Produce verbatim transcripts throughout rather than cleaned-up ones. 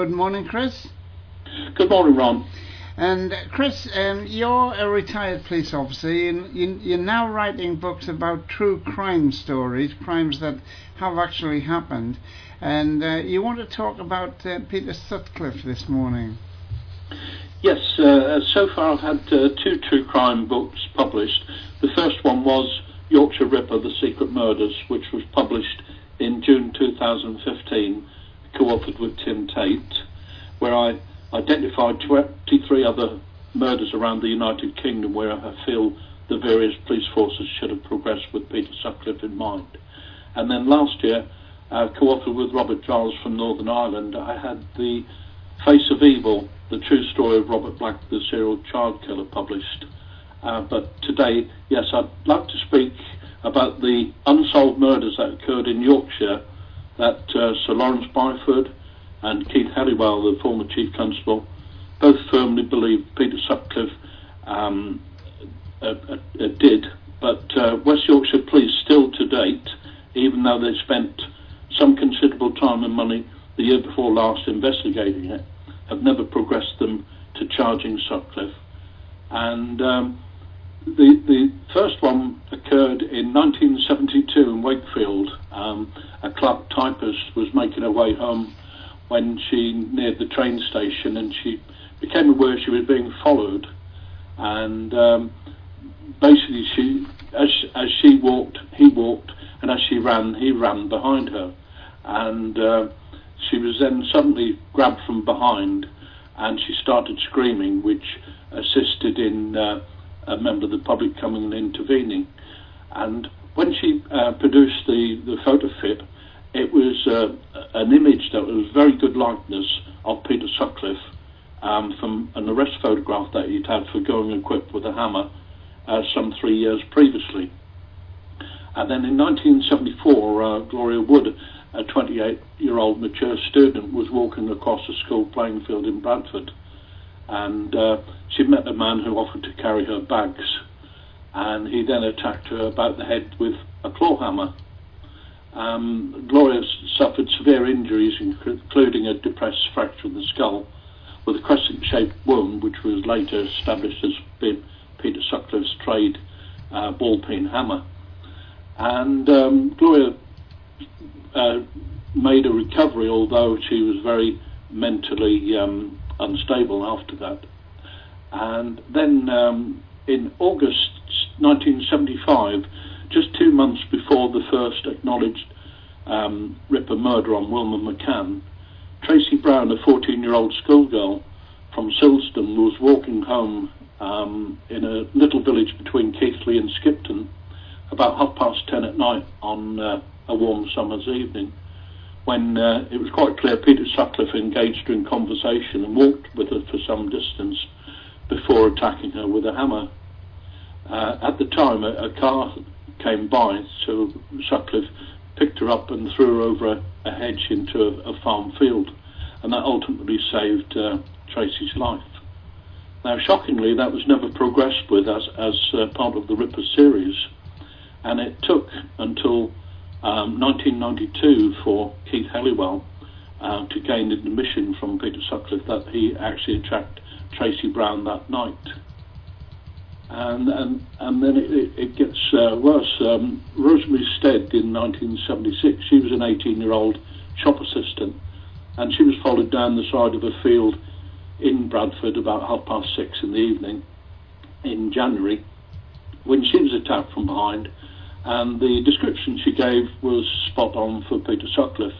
Good morning, Chris. Good morning, Ron. And uh, Chris, um, you're a retired police officer. You, you, you're now writing books about true crime stories, crimes that have actually happened. And uh, you want to talk about uh, Peter Sutcliffe this morning. Yes, uh, so far I've had uh, two true crime books published. The first one was Yorkshire Ripper, The Secret Murders, which was published in June two thousand fifteen, co-authored with Tim Tate, where I identified twenty-three other murders around the United Kingdom where I feel the various police forces should have progressed with Peter Sutcliffe in mind. And then last year, uh, co-authored with Robert Giles from Northern Ireland, I had The Face of Evil, the true story of Robert Black, the serial child killer, published. Uh, but today, yes, I'd like to speak about the unsolved murders that occurred in Yorkshire that uh, Sir Lawrence Byford and Keith Halliwell, the former Chief Constable, both firmly believe Peter Sutcliffe um, uh, uh, uh, did. But uh, West Yorkshire Police still to date, even though they spent some considerable time and money the year before last investigating it, have never progressed them to charging Sutcliffe. And um, the the first one occurred in nineteen seventy-two in Wakefield. Um, a Clark typist was making her way home when she neared the train station, and she became aware she was being followed. And um, basically, she as as she walked, he walked, and as she ran, he ran behind her. And uh, she was then suddenly grabbed from behind, and she started screaming, which assisted in uh, a member of the public coming and intervening. And when she uh, produced the, the photo fit, it was uh, an image that was very good likeness of Peter Sutcliffe um, from an arrest photograph that he'd had for going equipped with a hammer uh, some three years previously. And then in nineteen seventy-four, uh, Gloria Wood, a twenty-eight-year-old mature student, was walking across a school playing field in Bradford, and uh, she met a man who offered to carry her bags, and he then attacked her about the head with a claw hammer. Um, Gloria suffered severe injuries, including a depressed fracture of the skull, with a crescent-shaped wound, which was later established as being Peter Sutcliffe's trade uh, ball-peen hammer. And um, Gloria uh, made a recovery, although she was very mentally um, unstable after that. And then um, in August nineteen seventy-five, just two months before the first acknowledged um, Ripper murder on Wilma McCann, Tracy Brown, a fourteen-year-old schoolgirl from Silsden, was walking home um, in a little village between Keighley and Skipton about half past ten at night on uh, a warm summer's evening, when uh, it was quite clear Peter Sutcliffe engaged her in conversation and walked with her for some distance before attacking her with a hammer. Uh, at the time, a, a car came by, so Sutcliffe picked her up and threw her over a, a hedge into a, a farm field, and that ultimately saved uh, Tracy's life. Now, shockingly, that was never progressed with as, as uh, part of the Ripper series, and it took until um, nineteen ninety-two for Keith Halliwell uh, to gain admission from Peter Sutcliffe that he actually attacked Tracy Brown that night. And and, and then it, it, it gets uh, worse. Um, Rosemary Stead in nineteen seventy-six, she was an eighteen-year-old shop assistant, and she was followed down the side of a field in Bradford about half past six in the evening in January, when she was attacked from behind, and the description she gave was spot on for Peter Sutcliffe.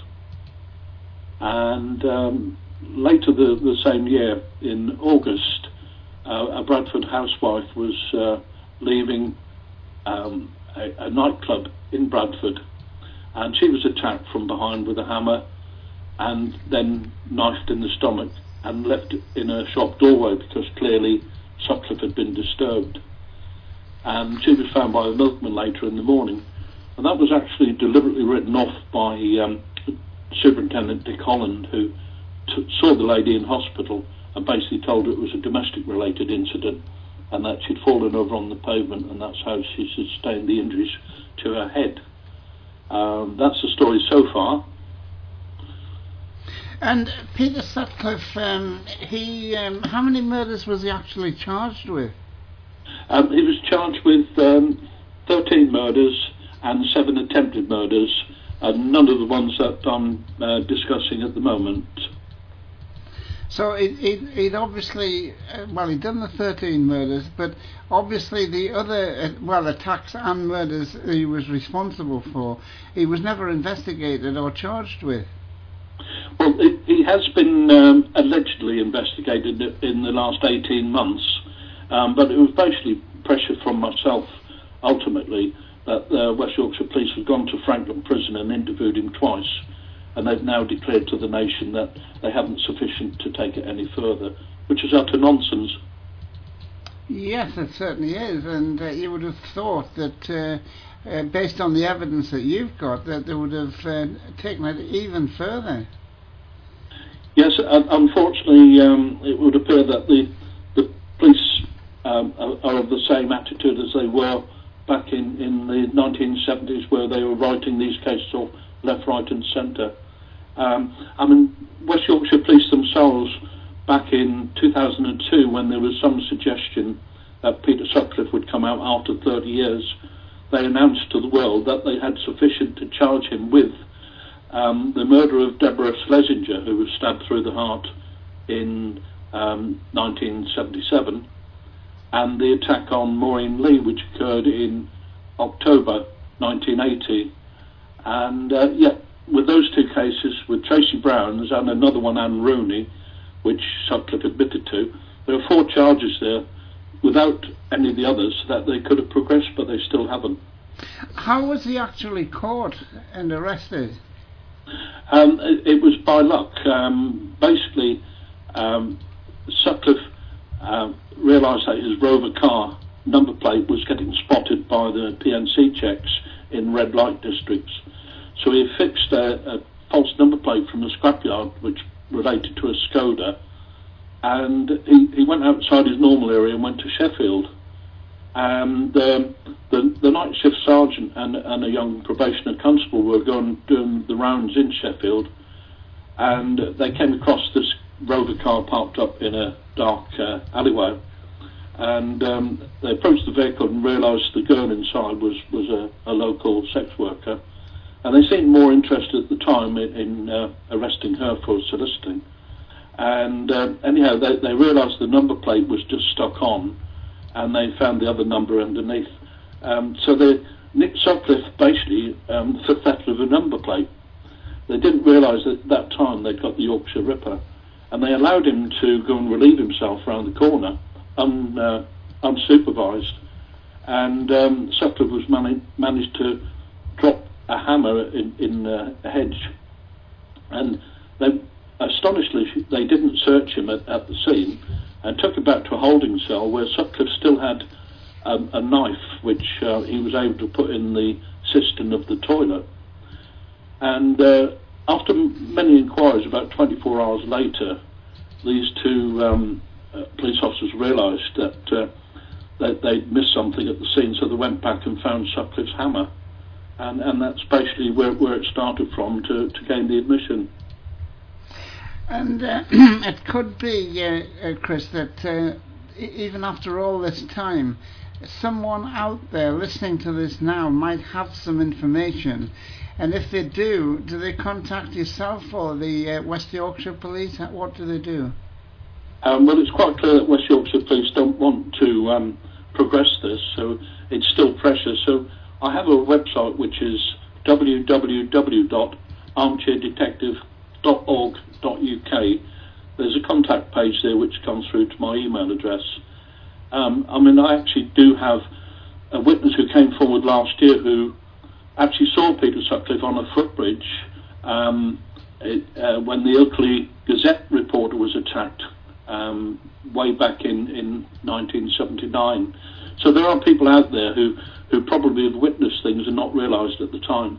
And um, later the, the same year, in August, uh, a Bradford housewife was uh, leaving um, a, a nightclub in Bradford, and she was attacked from behind with a hammer and then knifed in the stomach and left in a shop doorway because clearly Sutcliffe had been disturbed. And she was found by a milkman later in the morning, and that was actually deliberately written off by um, Superintendent Dick Holland, who t- saw the lady in hospital and basically told her it was a domestic related incident and that she'd fallen over on the pavement, and that's how she sustained the injuries to her head. Um, that's the story so far. And Peter Sutcliffe, um, he, um, how many murders was he actually charged with? Um, he was charged with um, thirteen murders and seven attempted murders, and none of the ones that I'm uh, discussing at the moment. So it, it, he'd obviously, uh, well, he'd done the thirteen murders, but obviously the other, uh, well, attacks and murders he was responsible for, he was never investigated or charged with. Well, it, he has been um, allegedly investigated in the last eighteen months, um, but it was basically pressure from myself, ultimately, that uh, West Yorkshire Police have gone to Franklin Prison and interviewed him twice, and they've now declared to the nation that they haven't sufficient to take it any further, which is utter nonsense. Yes, it certainly is, and uh, you would have thought that, uh, uh, based on the evidence that you've got, that they would have uh, taken it even further. Yes, uh, unfortunately, um, it would appear that the, the police um, are, are of the same attitude as they were back in, in the nineteen seventies, where they were writing these cases off left, right and centre. Um, I mean, West Yorkshire Police themselves, back in two thousand two, when there was some suggestion that Peter Sutcliffe would come out after thirty years, they announced to the world that they had sufficient to charge him with um, the murder of Deborah Schlesinger, who was stabbed through the heart in um, nineteen seventy-seven, and the attack on Maureen Lee, which occurred in October nineteen eighty. And uh, yeah, with those two cases, with Tracy Brown's and another one, Anne Rooney, which Sutcliffe admitted to, there are four charges there without any of the others that they could have progressed, but they still haven't. How was he actually caught and arrested? Um, it, it was by luck. Um, basically, um, Sutcliffe uh, realised that his Rover car number plate was getting spotted by the P N C checks in red light districts. So he fixed a, a false number plate from the scrapyard, which related to a Skoda, and he, he went outside his normal area and went to Sheffield. And um, the, the night shift sergeant and, and a young probationer constable were going doing the rounds in Sheffield, and they came across this Rover car parked up in a dark uh, alleyway. And um, they approached the vehicle and realised the girl inside was, was a, a local sex worker. And they seemed more interested at the time in, in uh, arresting her for soliciting. And uh, anyhow, they, they realised the number plate was just stuck on, and they found the other number underneath. Um, so they, Nick Sutcliffe basically um, fit that with a number plate. They didn't realise that at that time they'd got the Yorkshire Ripper, and they allowed him to go and relieve himself around the corner, un, uh, unsupervised. And um, Sutcliffe was mani- managed to drop a hammer in, in uh, a hedge, and they, astonishingly, they didn't search him at, at the scene, and took him back to a holding cell where Sutcliffe still had um, a knife which uh, he was able to put in the cistern of the toilet. And uh, after many inquiries, about twenty-four hours later, these two um, uh, police officers realised that, uh, that they'd missed something at the scene, so they went back and found Sutcliffe's hammer. And, and that's basically where, where it started from to, to gain the admission. And uh, it could be, uh, uh, Chris, that uh, even after all this time, someone out there listening to this now might have some information. And if they do, do they contact yourself or the uh, West Yorkshire Police? What do they do? Um, well, it's quite clear that West Yorkshire Police don't want to um, progress this, so it's still pressure. So I have a website which is w w w dot armchair detective dot org dot u k. There's a contact page there which comes through to my email address. Um, I mean, I actually do have a witness who came forward last year who actually saw Peter Sutcliffe on a footbridge um, it, uh, when the Ilkley Gazette reporter was attacked um, way back in, in nineteen seventy-nine. So there are people out there who who probably have witnessed things and not realised at the time.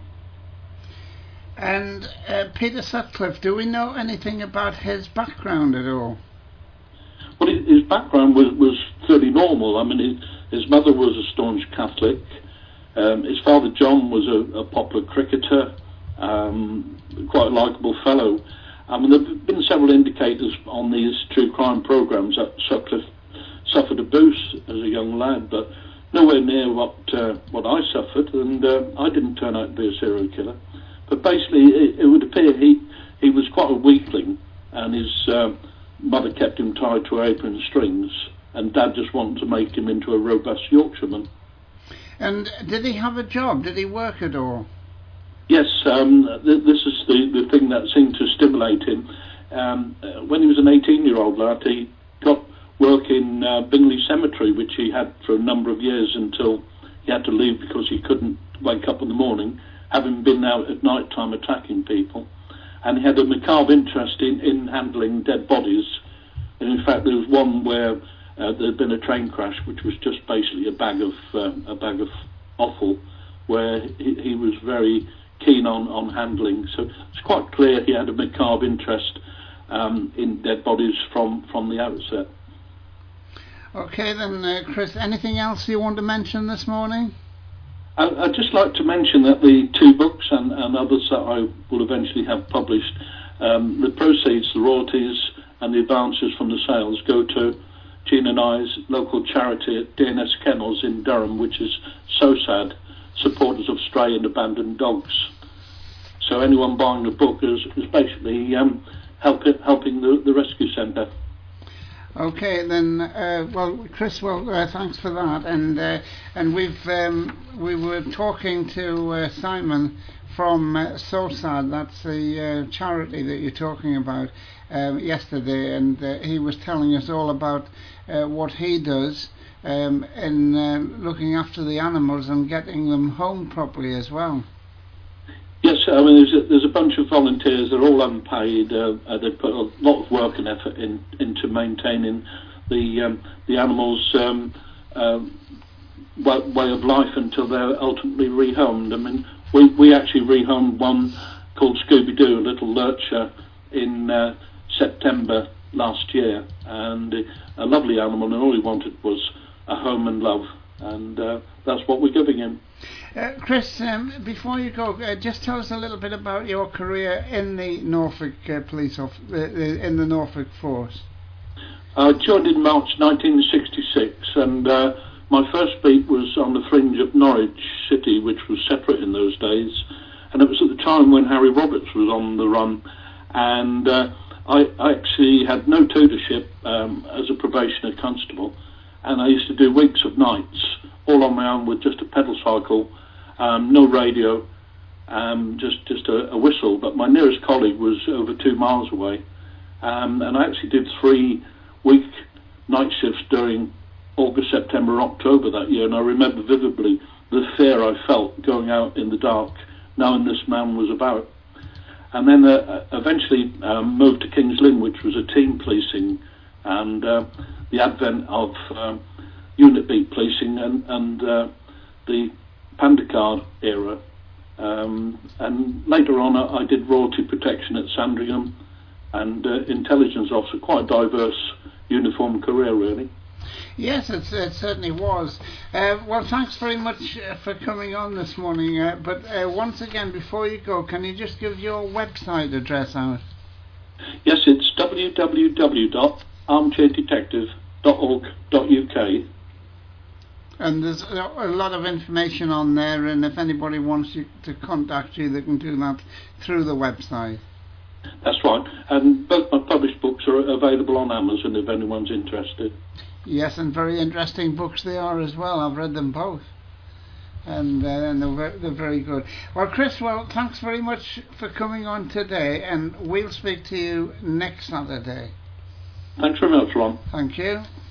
And uh, Peter Sutcliffe, do we know anything about his background at all? Well, his background was, was fairly normal. I mean, his, his mother was a staunch Catholic. Um, his father, John, was a, a popular cricketer, um, quite a likeable fellow. I mean, there have been several indicators on these true crime programmes that Sutcliffe suffered abuse as a young lad, but nowhere near what uh, what I suffered, and uh, I didn't turn out to be a serial killer. But basically, it, it would appear he, he was quite a weakling, and his uh, mother kept him tied to apron strings, and Dad just wanted to make him into a robust Yorkshireman. And did he have a job? Did he work at all? Yes, um, th- this is the, the thing that seemed to stimulate him. Um, uh, when he was an eighteen-year-old lad, he got work in uh, Bingley Cemetery, which he had for a number of years until he had to leave because he couldn't wake up in the morning, having been out at night time attacking people. And he had a macabre interest in, in handling dead bodies. And in fact, there was one where uh, there had been a train crash, which was just basically a bag of uh, a bag of offal, where he, he was very keen on, on handling. So it's quite clear he had a macabre interest um, in dead bodies from, from the outset. Okay then, uh, Chris, anything else you want to mention this morning? I, I'd just like to mention that the two books and, and others that I will eventually have published, um, the proceeds, the royalties and the advances from the sales go to Jean and I's local charity at D N S Kennels in Durham, which is SOSAD, Supporters of Stray and Abandoned Dogs. So anyone buying the book is, is basically um, help it, helping the, the rescue centre. Okay then, uh, well, Chris, well, uh, thanks for that. And uh, and we've um, we were talking to uh, Simon from uh, SOSAD, that's the uh, charity that you're talking about, um, yesterday, and uh, he was telling us all about uh, what he does um, in uh, looking after the animals and getting them home properly as well. Yes, I mean, there's a, there's a bunch of volunteers. They're all unpaid. Uh, uh, they put a lot of work and effort in, into maintaining the um, the animals' um, uh, way, way of life until they're ultimately rehomed. I mean, we, we actually rehomed one called Scooby-Doo, a little lurcher, in uh, September last year, and a lovely animal, and all he wanted was a home and love, and uh, that's what we're giving him. Uh, Chris, um, before you go, uh, just tell us a little bit about your career in the Norfolk uh, Police of uh, in the Norfolk Force. I joined in March nineteen sixty-six, and uh, my first beat was on the fringe of Norwich City, which was separate in those days, and it was at the time when Harry Roberts was on the run, and uh, I, I actually had no tutorship um, as a probationer constable, and I used to do weeks of nights all on my own with just a pedal cycle, um, no radio, um, just just a, a whistle. But my nearest colleague was over two miles away, um, and I actually did three week night shifts during August, September, October that year. And I remember vividly the fear I felt going out in the dark, knowing this man was about. And then uh, eventually um, moved to Kings Lynn, which was a team policing, and uh, the advent of um, unit beat policing and, and uh, the Panda Card era. Um, and later on I, I did royalty protection at Sandringham and uh, intelligence officer, quite a diverse uniform career really. Yes, it's, it certainly was. Uh, well, thanks very much uh, for coming on this morning. Uh, but uh, once again, before you go, can you just give your website address out? Yes, it's w w w dot armchair detective dot org dot u k. And there's a lot of information on there, and if anybody wants you to contact you, they can do that through the website. That's right, and both my published books are available on Amazon if anyone's interested. Yes, and very interesting books they are as well. I've read them both, and, uh, and they're, very, they're very good. Well, Chris, well, thanks very much for coming on today, and we'll speak to you next Saturday. Thanks very much, Ron. Thank you.